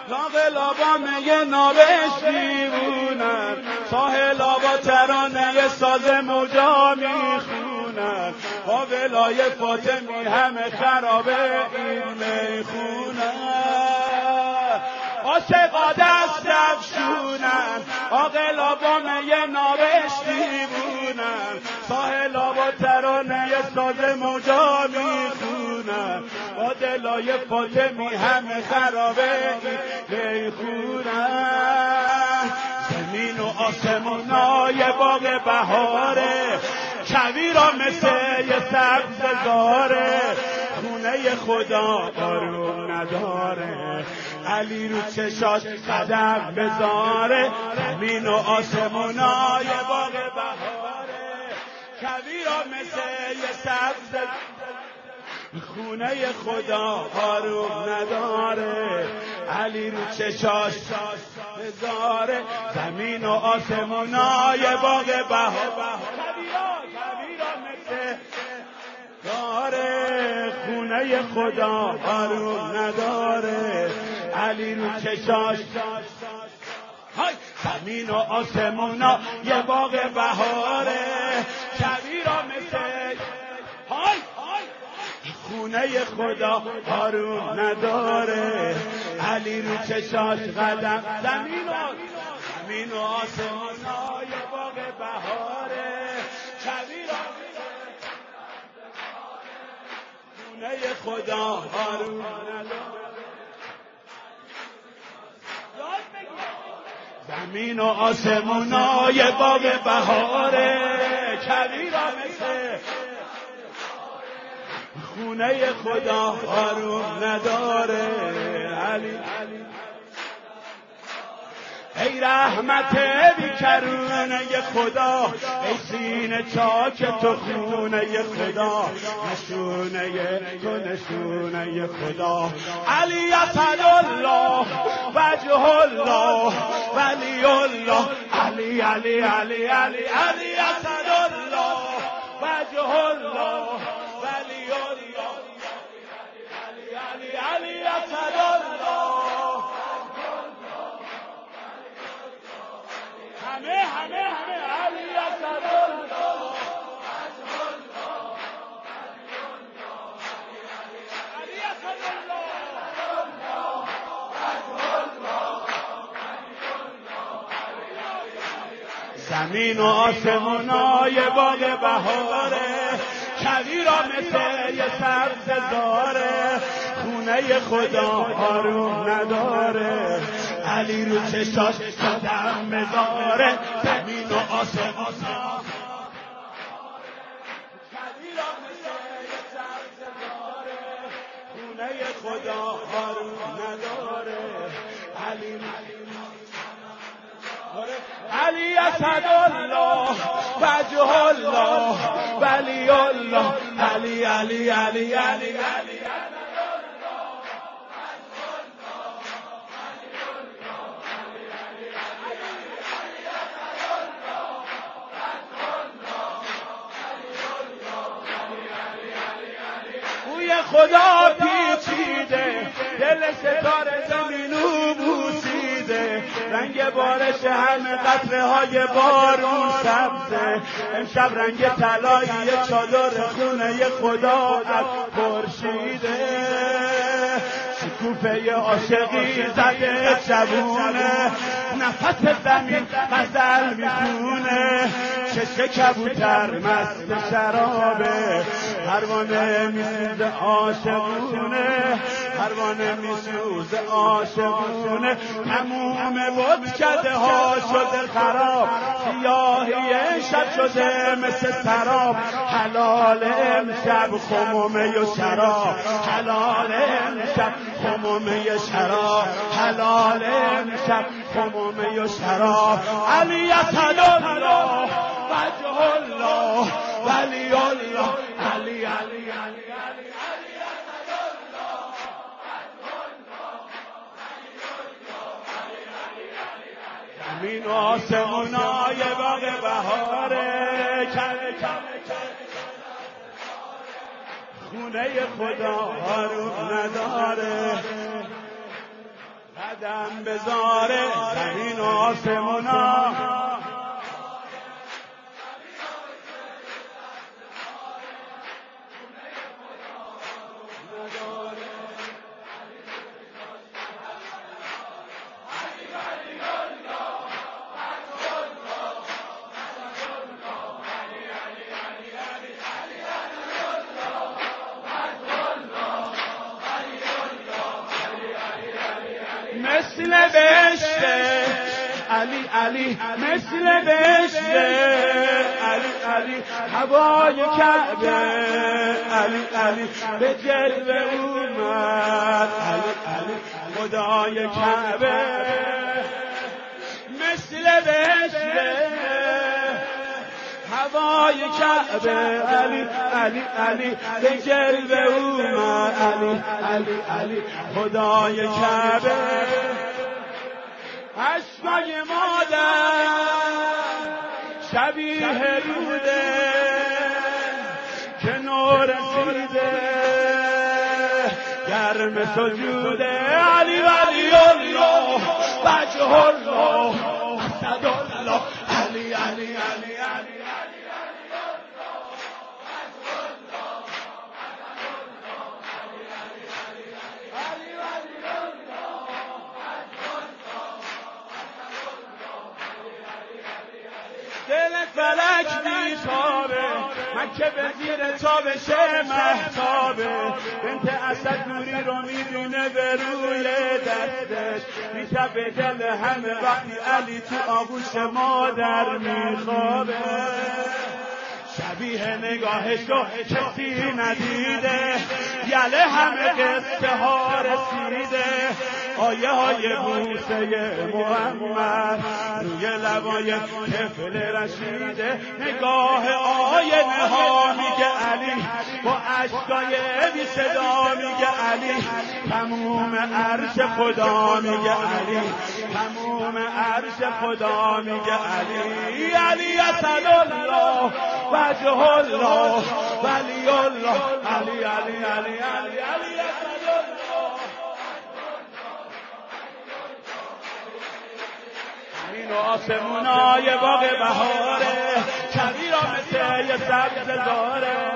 لاغلابا میگه نابش میبونن، ساحلابا ترانه ساز موجا میخونن، با ولای فاطمی همه خرابه این میخونن. عاشقا دست افشونن، عاقلابا میگه نابش میبونن، ساحلابا ترانه ساز موجا میخونن، با دلای فاطمی همه خرابه میخونن. زمین و آسمونای باغ بهاره، کویرا مثل یه سبززاره، خونه خدا آروم نداره، علی رو چشاش قدم بذاره. زمین و آسمونای باغ بهاره، کویرا مثل یه سبززاره، خونه خدا آروم نداره، علی رو چشاش بذاره. زمین و آسمونای باغ بهار، کویرا مثل داره، خونه خدا آروم نداره، علی رو چشاش. زمین و آسمونای باغ بهاره، کویرا مثل خونه خدا آروم نداره، علی رو چشاش قدم. زمین و آسمانای باغ بهاره، کویرا خونه خدا آروم نداره. زمین و آسمانای باغ بهاره، کویرا مثل خونه خدا آروم نداره، علی. ای رحمت بیکرونه خدا، ای سینه چاک تو خونه خدا، نشونه تو نشونه خدا. علی اسدالله وجه الله ولی الله، علی علی علی علی علی اسدالله وجه الله ولی الله، علی علی اسدالله. همه علی اسدالله، علی اسدالله. زمین و آسمانای باغ بهاره، کویرا مثل یه سبززاره، خونه خدا آروم نداره، علی رو چشاش قدم بذاره. زمین و آسمان، کویرا مثل یه سبززاره، خونه خدا آروم نداره، علی اسدالله وجه الله ولی الله، علی علی علی علی علی. بوی خدا پیچیده، دل ستاره زمینو بوسیده، رنگ بارش همه قطره های بارون سبزه، امشب رنگ طلایی چادر خونه خدا از خورشیده، شکوفه عاشقی زده جوونه، نفس زمین غزل میخونه، چشم کبوتر مست شرابه، پروانه میسوزه عاشقونه، پروانه میسوزه عاشقونه. تموم بتکده ها شده خراب، سیاهی شب شده مثل سراب، حلال امشب خمومه و شراب، حلال امشب خمومه شراب، حلال امشب خمومه و شراب. علی اسدالله وجه الله ولی الله، علی علی علی علی علی اسدالله زمین و آسمونای باغ بهاره، خونه خدا آروم نداره، قدم بذاره زمین و آسمونا مثل بهشته علی علی مثل بهشته علی علی هوای کعبه علی علی به جلوه اومد علی علی خدای کعبه مثل بهشته هوای کعبه علی علی علی به جلوه اومد علی علی علی خدای کعبه عشقای مادر شبیه روده که نور رسیده گرم سجوده علی ولی الله وجه الله اسد الله علی علی علی علی دل فلک بیتابه مکه به زیر تابش مهتابه بنت اسد نوری رو میدونه به روی دستش میشبه دل همه وقتی علی تو آغوش مادر میخوابه شبیه نگاهشو کسی ندیده یله همه قصه ها رسیده آیه های بوسه محمد روی لبای طفل رشیده نگاه آینه ها میگه علی با عشقای بی صدا میگه علی تموم عرش خدا میگه علی تموم عرش خدا میگه علی علی اسد الله وجه الله ولی الله علی علی علی علی علی اسد الله زمین و آسمونای باغ بهاره کویر را مثل یه سبز زاره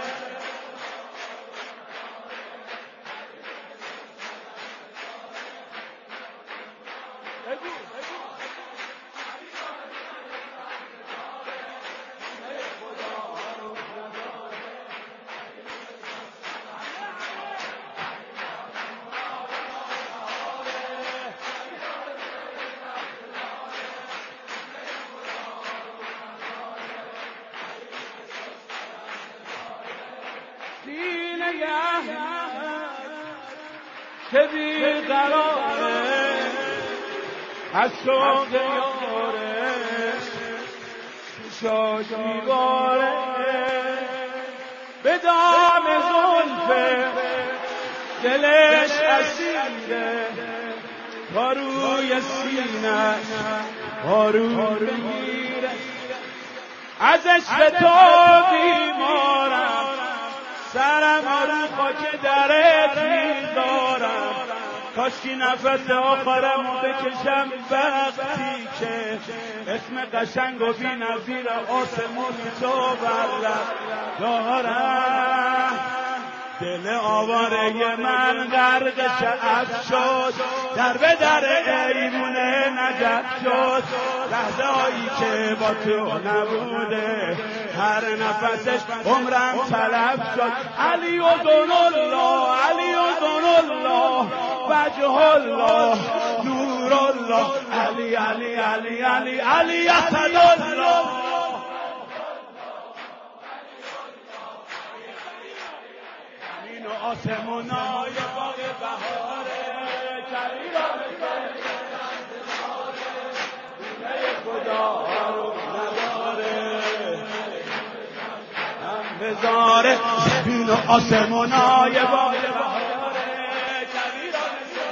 سینه که بیقراره از شوق یارش شاش میباره به دام زلفه دلش اسیره تا روی سینه بارون بگیره از عشق تو بیمارم سرم رو خاک درت میذارم کاشکی نفس آخرمو بکشم وقتی که اسم قشنگ و بی نظیر آسمون تو برلب دارم دل آواره من غرق شعف شد در به در ایمونه نجف شد لحظه هایی که با تو نبوده هر نفسش عمرم تلف شد علی و دون الله علی و دون الله وجه الله نور الله علی علی علی علی علی اسد الله زمین و آسمونای باغ بهاره کویر را مثل خدا رو نداره بذاره زمین و آسمونای باغ بهاره کویر را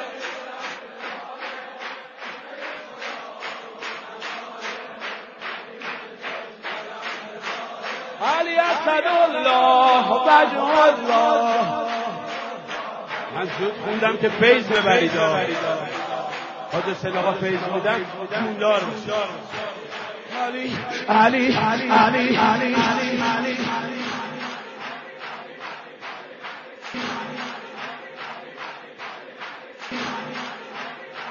علی اسد الله وجه الله من زود خوندم که فیض ببرید حاج سلاغا فیض بودن جوندار علی علی علی علی علی علی